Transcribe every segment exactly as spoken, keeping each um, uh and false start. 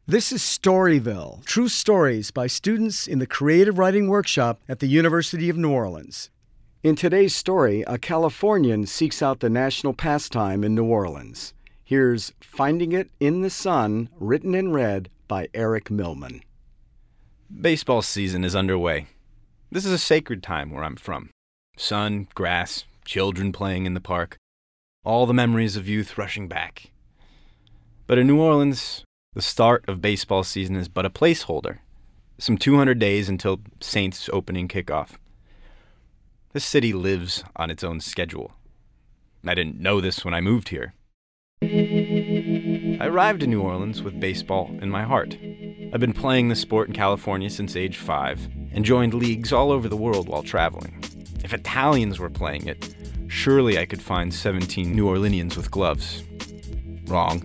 This is Storyville, true stories by students in the Creative Writing Workshop at the University of New Orleans. In today's story, a Californian seeks out the national pastime in New Orleans. Here's Finding It in the Sun, written in red by Eric Millman. Baseball season is underway. This is a sacred time where I'm from. Sun, grass, children playing in the park. All the memories of youth rushing back. But in New Orleans, the start of baseball season is but a placeholder. Some two hundred days until Saints opening kickoff. This city lives on its own schedule. I didn't know this when I moved here. I arrived in New Orleans with baseball in my heart. I've been playing the sport in California since age five and joined leagues all over the world while traveling. If Italians were playing it, surely I could find seventeen New Orleanians with gloves. Wrong.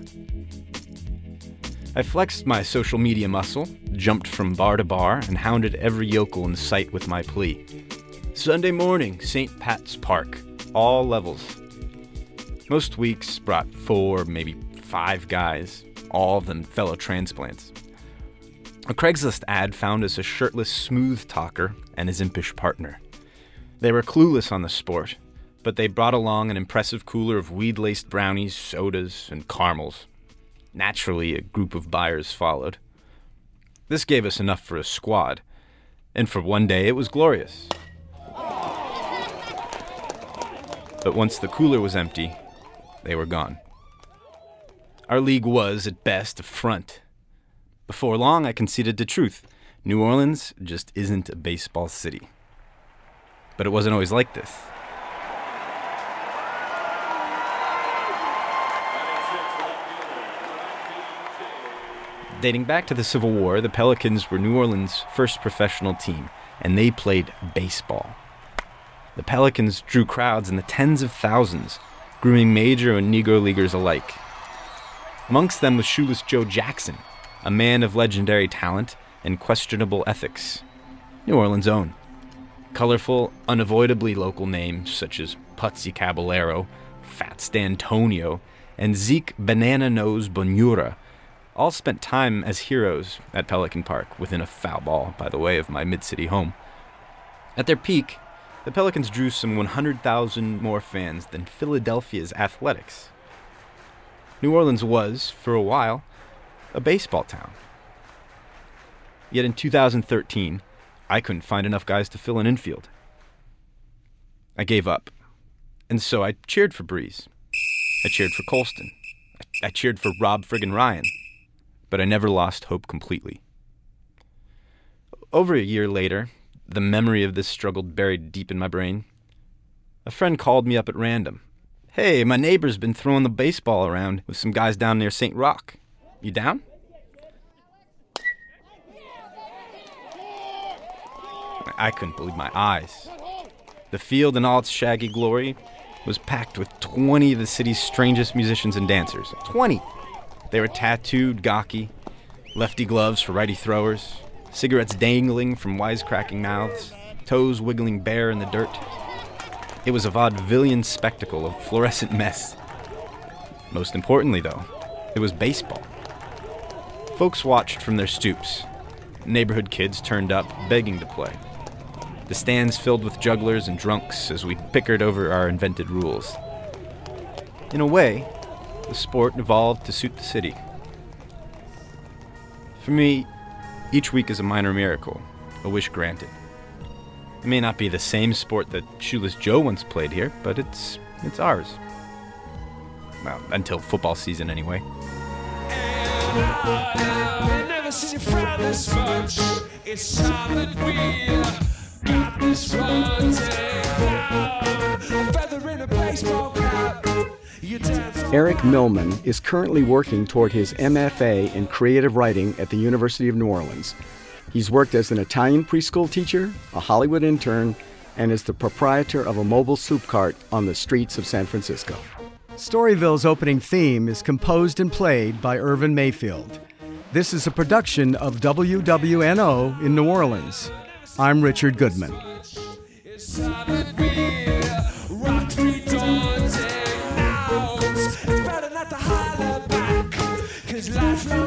I flexed my social media muscle, jumped from bar to bar, and hounded every yokel in sight with my plea. Sunday morning, Saint Pat's Park, all levels. Most weeks brought four, maybe five guys, all of them fellow transplants. A Craigslist ad found us a shirtless smooth talker and his impish partner. They were clueless on the sport, but they brought along an impressive cooler of weed-laced brownies, sodas, and caramels. Naturally, a group of buyers followed. This gave us enough for a squad, and for one day it was glorious. But once the cooler was empty, they were gone. Our league was, at best, a front. Before long, I conceded the truth. New Orleans just isn't a baseball city. But it wasn't always like this. Dating back to the Civil War, the Pelicans were New Orleans' first professional team, and they played baseball. The Pelicans drew crowds in the tens of thousands, grooming major and Negro leaguers alike. Amongst them was Shoeless Joe Jackson, a man of legendary talent and questionable ethics. New Orleans' own. Colorful, unavoidably local names such as Putsy Caballero, Fat Stantonio, and Zeke Banana Nose Bonura all spent time as heroes at Pelican Park, within a foul ball, by the way, of my mid-city home. At their peak, the Pelicans drew some one hundred thousand more fans than Philadelphia's Athletics. New Orleans was, for a while, a baseball town. Yet in two thousand thirteen, I couldn't find enough guys to fill an infield. I gave up, and so I cheered for Breeze. I cheered for Colston. I, I cheered for Rob friggin' Ryan. But I never lost hope completely. Over a year later, the memory of this struggle buried deep in my brain. A friend called me up at random. Hey, my neighbor's been throwing the baseball around with some guys down near Saint Roch. You down? I couldn't believe my eyes. The field in all its shaggy glory was packed with twenty of the city's strangest musicians and dancers. twenty! They were tattooed, gawky, lefty gloves for righty throwers, cigarettes dangling from wisecracking mouths, toes wiggling bare in the dirt. It was a vaudevillian spectacle of fluorescent mess. Most importantly, though, it was baseball. Folks watched from their stoops. Neighborhood kids turned up, begging to play. The stands filled with jugglers and drunks as we bickered over our invented rules. In a way, the sport evolved to suit the city. For me, each week is a minor miracle, a wish granted. It may not be the same sport that Shoeless Joe once played here, but it's it's ours. Well, until football season anyway. I've never seen you frown this much. It's time that we got this running down. A feather in a baseball cap. Eric Millman is currently working toward his M F A in creative writing at the University of New Orleans. He's worked as an Italian preschool teacher, a Hollywood intern, and is the proprietor of a mobile soup cart on the streets of San Francisco. Storyville's opening theme is composed and played by Irvin Mayfield. This is a production of W W N O in New Orleans. I'm Richard Goodman. It's better not to holler back, 'cause life